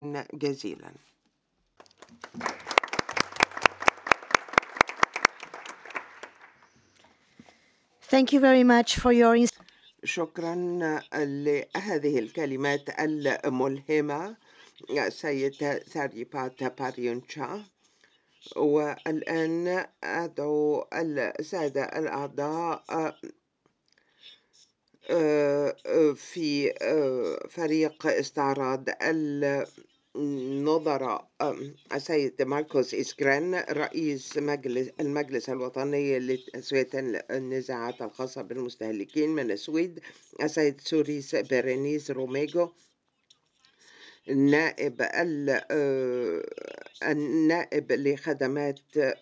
جزيلا. Thank you very much for your شكرا لهذه الكلمات الملهمة سيدة ثاريباتا باريونشا. والآن أدعو السادة الأعضاء في فريق استعراض النظراء السيد ماركوس إسكران رئيس المجلس الوطني لتسوية النزاعات الخاصة بالمستهلكين من السويد، السيد سوريس بيرينيز روميجو النائب لخدمات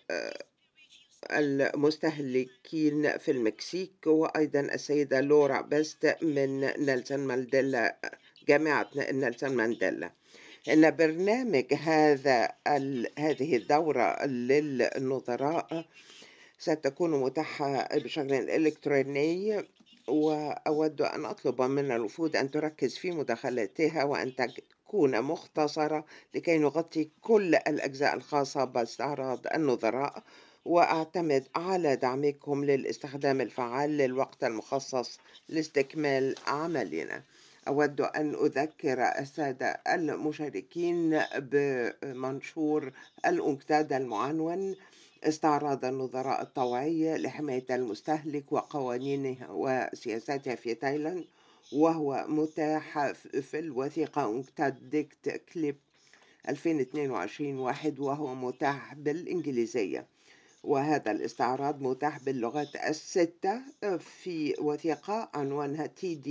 المستهلكين في المكسيك، وأيضا السيدة لورا بيست من نيلسون مانديلا، جامعة نيلسون مانديلا. إن برنامج هذه الدورة للنظراء ستكون متاحة بشكل إلكتروني، وأود أن أطلب من الوفود أن تركز في مداخلاتها وأن تكون مختصرة لكي نغطي كل الأجزاء الخاصة باستعراض النظراء، وأعتمد على دعمكم للاستخدام الفعال للوقت المخصص لاستكمال عملنا. أود أن أذكر السادة المشاركين بمنشور الأنكتاد المعنون استعراض النظراء الطوعية لحماية المستهلك وقوانينها وسياساتها في تايلاند، وهو متاح في الوثيقة أنكتاد ديكت كليب 2022-1، وهو متاح بالإنجليزية. وهذا الاستعراض متاح باللغات الستة في وثيقة عنوانها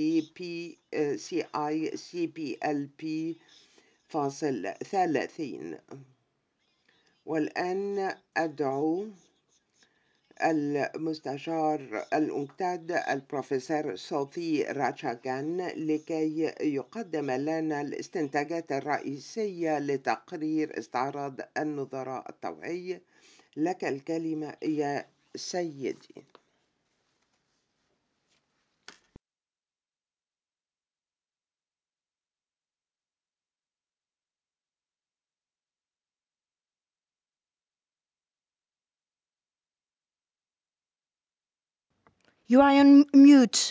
TDPCICPLP-30. والآن أدعو المستشار الأنكتاد البروفيسور صوفي راتشاغان لكي يقدم لنا الاستنتاجات الرئيسية لتقرير استعراض النظراء الطوعي. لك الكلمة يا سيدي. You are on mute.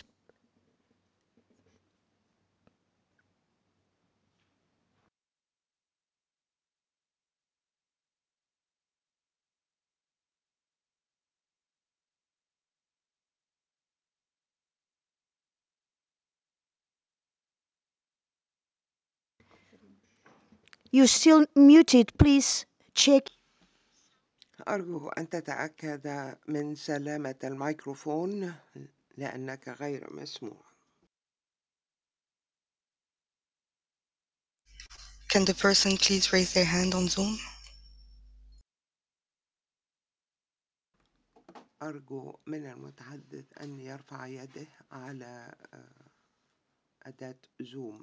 You're still muted. Please check. أرجو أن تتأكد من سلامة الميكروفون لأنك غير مسموع. Can the person please raise their hand on Zoom? أرجو من المتحدث أن يرفع يده على أداة زوم.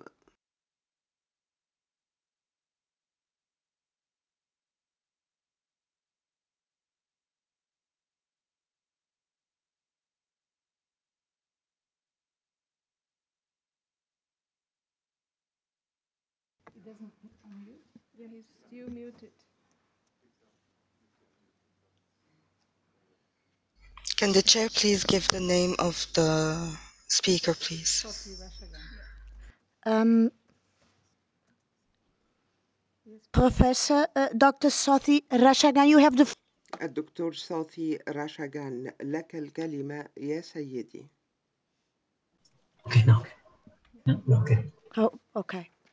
He doesn't unmute? Yeah, he's still muted. Can the chair please give the name of the speaker, please? Sophie Rashagan. Yes. Professor Dr. Sothi Rashagan, you have the floor. الدكتور صوفي راشاغان، لك الكلمة يا سيدي. Okay, now. Okay. Oh, okay.